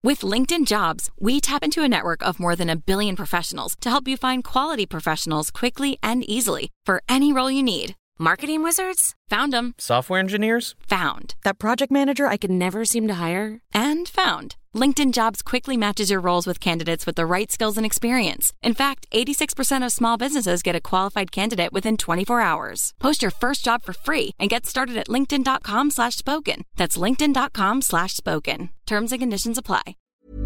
With LinkedIn Jobs, we tap into a network of more than 1 billion professionals to help you find quality professionals quickly and easily for any role you need. Marketing wizards? Found them. Software engineers? Found. That project manager I could never seem to hire? And found. LinkedIn Jobs quickly matches your roles with candidates with the right skills and experience. In fact, 86% of small businesses get a qualified candidate within 24 hours. Post your first job for free and get started at linkedin.com/spoken. That's linkedin.com/spoken. Terms and conditions apply.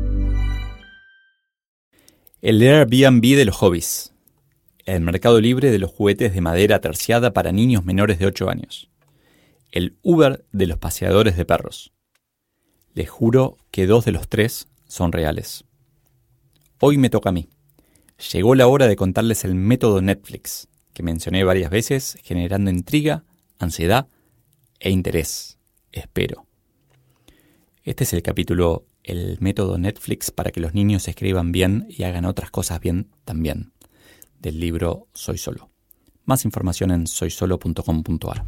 El Airbnb de los hobbies. El mercado libre de los juguetes de madera terciada para niños menores de 8 años. El Uber de los paseadores de perros. Les juro que 2 de los 3 son reales. Hoy me toca a mí. Llegó la hora de contarles el método Netflix, que mencioné varias veces, generando intriga, ansiedad e interés. Espero. Este es el capítulo El método Netflix para que los niños escriban bien y hagan otras cosas bien también, del libro Soy Solo. Más información en soysolo.com.ar.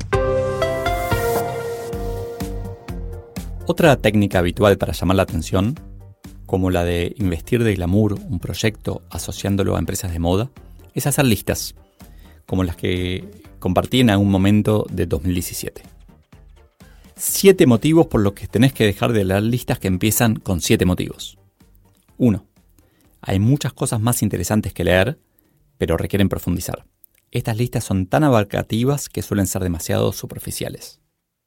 Otra técnica habitual para llamar la atención, como la de investir de glamour un proyecto asociándolo a empresas de moda, es hacer listas, como las que compartí en algún momento de 2017. 7 motivos por los que tenés que dejar de leer listas que empiezan con 7 motivos. 1. Hay muchas cosas más interesantes que leer, pero requieren profundizar. Estas listas son tan abarcativas que suelen ser demasiado superficiales.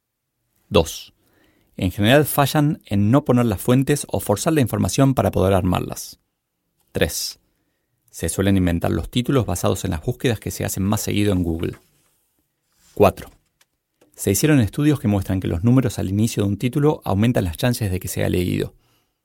2. En general fallan en no poner las fuentes o forzar la información para poder armarlas. 3. Se suelen inventar los títulos basados en las búsquedas que se hacen más seguido en Google. 4. Se hicieron estudios que muestran que los números al inicio de un título aumentan las chances de que sea leído.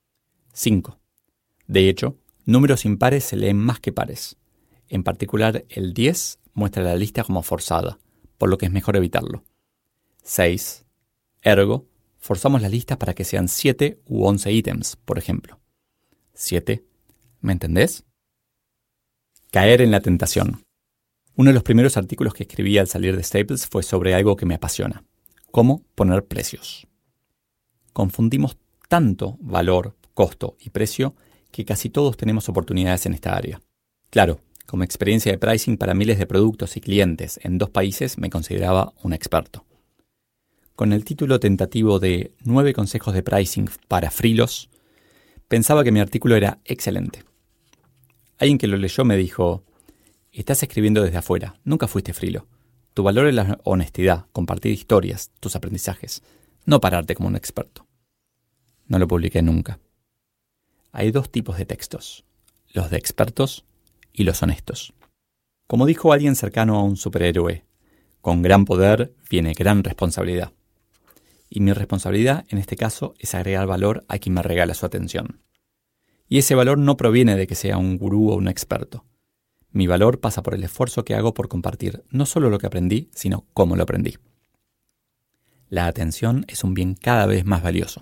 5. De hecho, números impares se leen más que pares. En particular, el 10 muestra la lista como forzada, por lo que es mejor evitarlo. 6. Ergo, forzamos las listas para que sean 7 u 11 ítems, por ejemplo. 7. ¿Me entendés? Caer en la tentación. Uno de los primeros artículos que escribí al salir de Staples fue sobre algo que me apasiona: cómo poner precios. Confundimos tanto valor, costo y precio que casi todos tenemos oportunidades en esta área. Claro, como experiencia de pricing para miles de productos y clientes en 2 países me consideraba un experto. Con el título tentativo de 9 consejos de pricing para frilos, pensaba que mi artículo era excelente. Alguien que lo leyó me dijo: estás escribiendo desde afuera, nunca fuiste frilo. Tu valor es la honestidad, compartir historias, tus aprendizajes, no pararte como un experto. No lo publiqué nunca. Hay 2 tipos de textos: los de expertos y los honestos. Como dijo alguien cercano a un superhéroe, con gran poder viene gran responsabilidad. Y mi responsabilidad en este caso es agregar valor a quien me regala su atención. Y ese valor no proviene de que sea un gurú o un experto. Mi valor pasa por el esfuerzo que hago por compartir no solo lo que aprendí, sino cómo lo aprendí. La atención es un bien cada vez más valioso.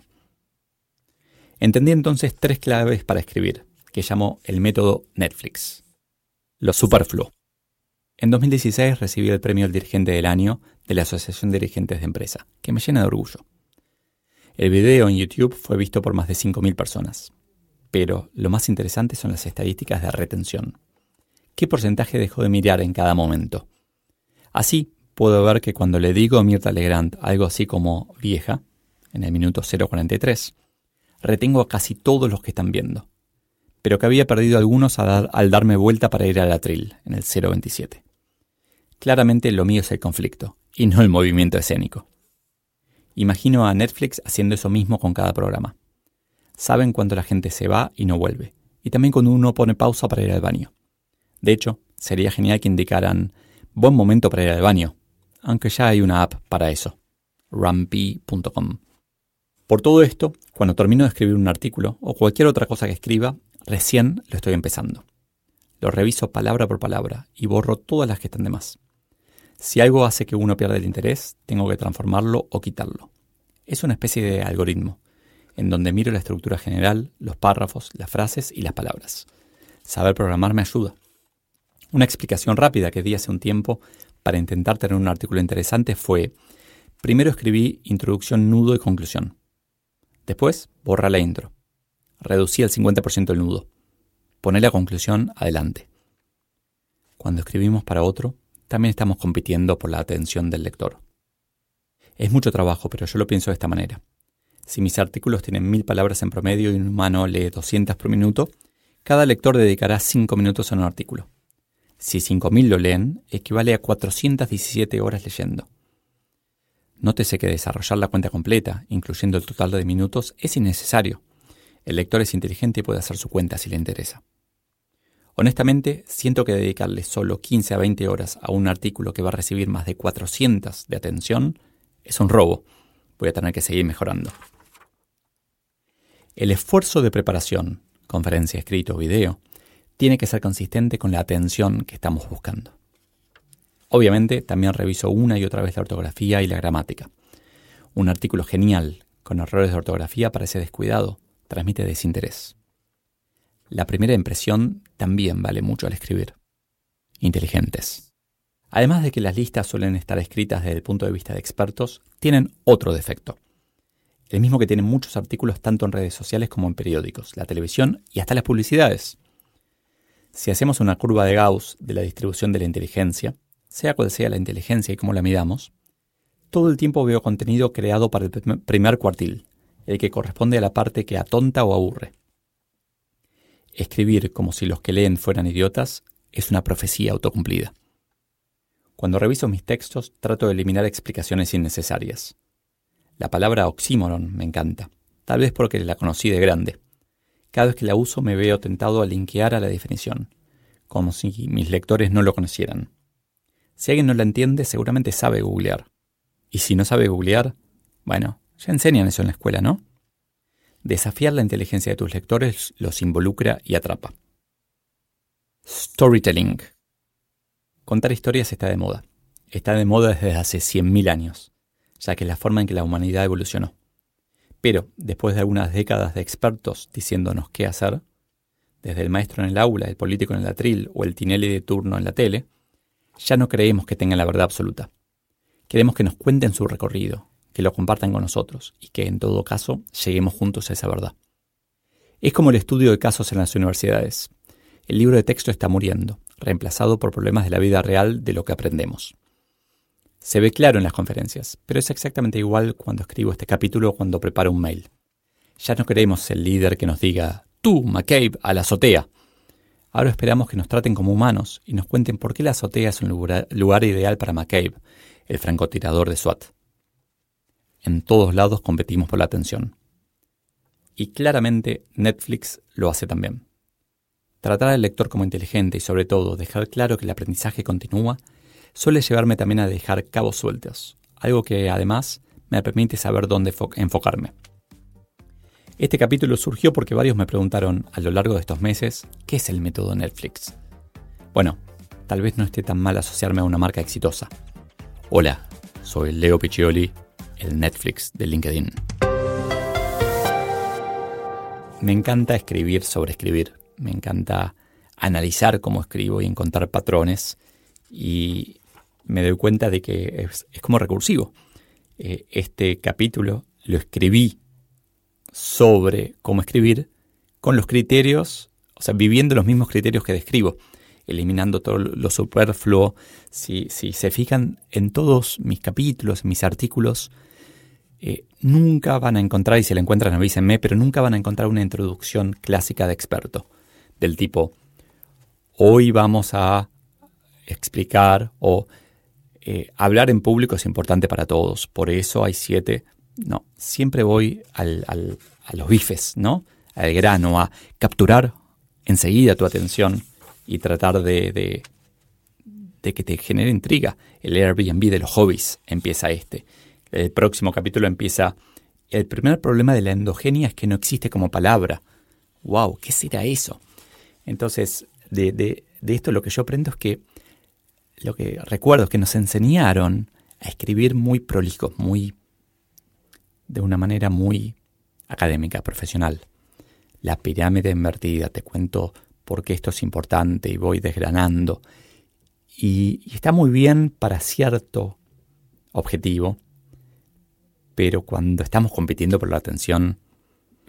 Entendí entonces 3 claves para escribir, que llamo el método Netflix. Lo superfluo. En 2016 recibí el premio al Dirigente del Año de la Asociación de Dirigentes de Empresa, que me llena de orgullo. El video en YouTube fue visto por más de 5.000 personas. Pero lo más interesante son las estadísticas de retención. ¿Qué porcentaje dejó de mirar en cada momento? Así, puedo ver que cuando le digo a Mirta Legrand algo así como vieja, en el minuto 0.43, retengo a casi todos los que están viendo, pero que había perdido algunos al darme vuelta para ir al atril, en el 0.27. Claramente lo mío es el conflicto, y no el movimiento escénico. Imagino a Netflix haciendo eso mismo con cada programa. Saben cuando la gente se va y no vuelve, y también cuando uno pone pausa para ir al baño. De hecho, sería genial que indicaran buen momento para ir al baño, aunque ya hay una app para eso, rumpi.com. Por todo esto, cuando termino de escribir un artículo o cualquier otra cosa que escriba, recién lo estoy empezando. Lo reviso palabra por palabra y borro todas las que están de más. Si algo hace que uno pierda el interés, tengo que transformarlo o quitarlo. Es una especie de algoritmo, en donde miro la estructura general, los párrafos, las frases y las palabras. Saber programar me ayuda. Una explicación rápida que di hace un tiempo para intentar tener un artículo interesante fue: primero escribí introducción, nudo y conclusión. Después, borra la intro. Reducí al 50% el nudo. Poné la conclusión adelante. Cuando escribimos para otro, también estamos compitiendo por la atención del lector. Es mucho trabajo, pero yo lo pienso de esta manera. Si mis artículos tienen 1000 palabras en promedio y un humano lee 200 por minuto, cada lector dedicará 5 minutos a un artículo. Si 5000 lo leen, equivale a 417 horas leyendo. Nótese que desarrollar la cuenta completa, incluyendo el total de minutos, es innecesario. El lector es inteligente y puede hacer su cuenta si le interesa. Honestamente, siento que dedicarle solo 15 a 20 horas a un artículo que va a recibir más de 400 de atención es un robo. Voy a tener que seguir mejorando. El esfuerzo de preparación, conferencia, escrito o video, tiene que ser consistente con la atención que estamos buscando. Obviamente, también reviso una y otra vez la ortografía y la gramática. Un artículo genial, con errores de ortografía, parece descuidado, transmite desinterés. La primera impresión también vale mucho al escribir. Inteligentes. Además de que las listas suelen estar escritas desde el punto de vista de expertos, tienen otro defecto. El mismo que tienen muchos artículos tanto en redes sociales como en periódicos, la televisión y hasta las publicidades. Si hacemos una curva de Gauss de la distribución de la inteligencia, sea cual sea la inteligencia y cómo la midamos, todo el tiempo veo contenido creado para el primer cuartil, el que corresponde a la parte que atonta o aburre. Escribir como si los que leen fueran idiotas es una profecía autocumplida. Cuando reviso mis textos, trato de eliminar explicaciones innecesarias. La palabra oxímoron me encanta, tal vez porque la conocí de grande. Cada vez que la uso me veo tentado a linkear a la definición, como si mis lectores no lo conocieran. Si alguien no la entiende, seguramente sabe googlear. Y si no sabe googlear, bueno, ya enseñan eso en la escuela, ¿no? Desafiar la inteligencia de tus lectores los involucra y atrapa. Storytelling. Contar historias está de moda. Está de moda desde hace 100.000 años, ya que es la forma en que la humanidad evolucionó. Pero, después de algunas décadas de expertos diciéndonos qué hacer, desde el maestro en el aula, el político en el atril o el Tinelli de turno en la tele, ya no creemos que tengan la verdad absoluta. Queremos que nos cuenten su recorrido, que lo compartan con nosotros y que, en todo caso, lleguemos juntos a esa verdad. Es como el estudio de casos en las universidades. El libro de texto está muriendo, reemplazado por problemas de la vida real de lo que aprendemos. Se ve claro en las conferencias, pero es exactamente igual cuando escribo este capítulo o cuando preparo un mail. Ya no queremos el líder que nos diga, tú, McCabe, a la azotea. Ahora esperamos que nos traten como humanos y nos cuenten por qué la azotea es un lugar ideal para McCabe, el francotirador de SWAT. En todos lados competimos por la atención. Y claramente Netflix lo hace también. Tratar al lector como inteligente y sobre todo dejar claro que el aprendizaje continúa suele llevarme también a dejar cabos sueltos, algo que además me permite saber dónde enfocarme. Este capítulo surgió porque varios me preguntaron a lo largo de estos meses ¿qué es el método Netflix? Bueno, tal vez no esté tan mal asociarme a una marca exitosa. Hola, soy Leo Piccioli, el Netflix de LinkedIn. Me encanta escribir sobre escribir. Me encanta analizar cómo escribo y encontrar patrones. Y me doy cuenta de que es como recursivo. Este capítulo lo escribí sobre cómo escribir con los criterios, o sea, viviendo los mismos criterios que describo, eliminando todo lo superfluo. Si se fijan en todos mis capítulos, mis artículos, nunca van a encontrar, y si la encuentran avísenme, pero nunca van a encontrar una introducción clásica de experto, del tipo, hoy vamos a explicar o hablar en público es importante para todos, por eso hay 7. No, siempre voy a los bifes, ¿no? Al grano, a capturar enseguida tu atención y tratar de que te genere intriga. El Airbnb de los hobbies empieza El próximo capítulo empieza, el primer problema de la endogenia es que no existe como palabra. ¡Wow! ¿Qué será eso? Entonces, de esto lo que yo aprendo es que, lo que recuerdo es que nos enseñaron a escribir muy prolijos, de una manera muy académica, profesional. La pirámide invertida, te cuento por qué esto es importante y voy desgranando. Y está muy bien para cierto objetivo, pero cuando estamos compitiendo por la atención,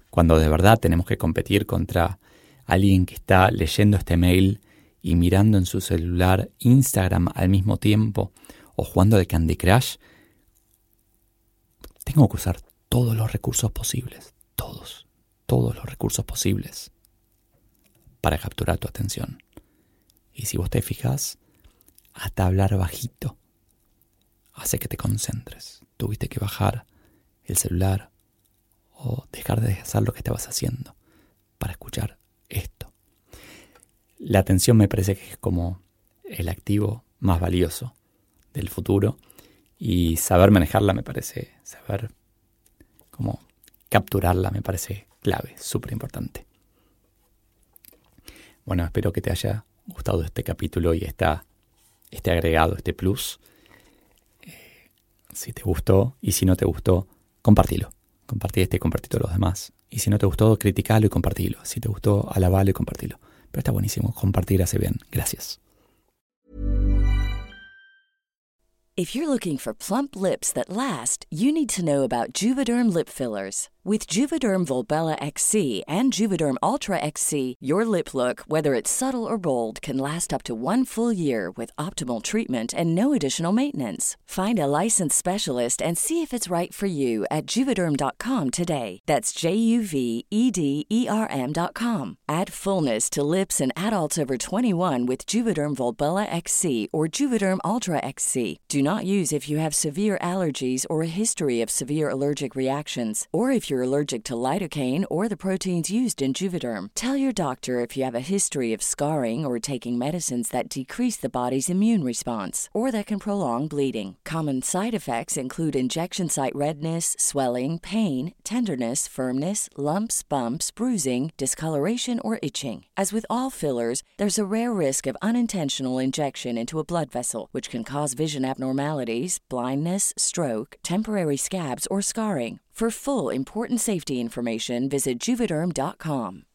cuando de verdad tenemos que competir contra alguien que está leyendo este mail y mirando en su celular Instagram al mismo tiempo o jugando de Candy Crush, tengo que usar todos los recursos posibles, todos los recursos posibles para capturar tu atención. Y si vos te fijas, hasta hablar bajito hace que te concentres. Tuviste que bajar el celular o dejar de hacer lo que estabas haciendo para escuchar esto. La atención me parece que es como el activo más valioso del futuro, y saber manejarla me parece, saber cómo capturarla me parece clave, súper importante. Bueno, espero que te haya gustado este capítulo y este agregado, este plus. Si te gustó, y si no te gustó, compartilo. Compartí y compartilo a los demás. Y si no te gustó, criticalo y compartilo. Si te gustó, alabalo y compartilo. Pero está buenísimo, compartir hace bien. Gracias. If you're looking for plump lips that last, you need to know about Juvederm lip fillers. With Juvederm Volbella XC and Juvederm Ultra XC, your lip look, whether it's subtle or bold, can last up to 1 full year with optimal treatment and no additional maintenance. Find a licensed specialist and see if it's right for you at Juvederm.com today. That's JUVEDERM.com. Add fullness to lips in adults over 21 with Juvederm Volbella XC or Juvederm Ultra XC. Do not use if you have severe allergies or a history of severe allergic reactions, or if you're allergic to lidocaine or the proteins used in Juvederm. Tell your doctor if you have a history of scarring or taking medicines that decrease the body's immune response or that can prolong bleeding. Common side effects include injection site redness, swelling, pain, tenderness, firmness, lumps, bumps, bruising, discoloration, or itching. As with all fillers, there's a rare risk of unintentional injection into a blood vessel, which can cause vision abnormalities, blindness, stroke, temporary scabs, or scarring. For full, important safety information, visit Juvederm.com.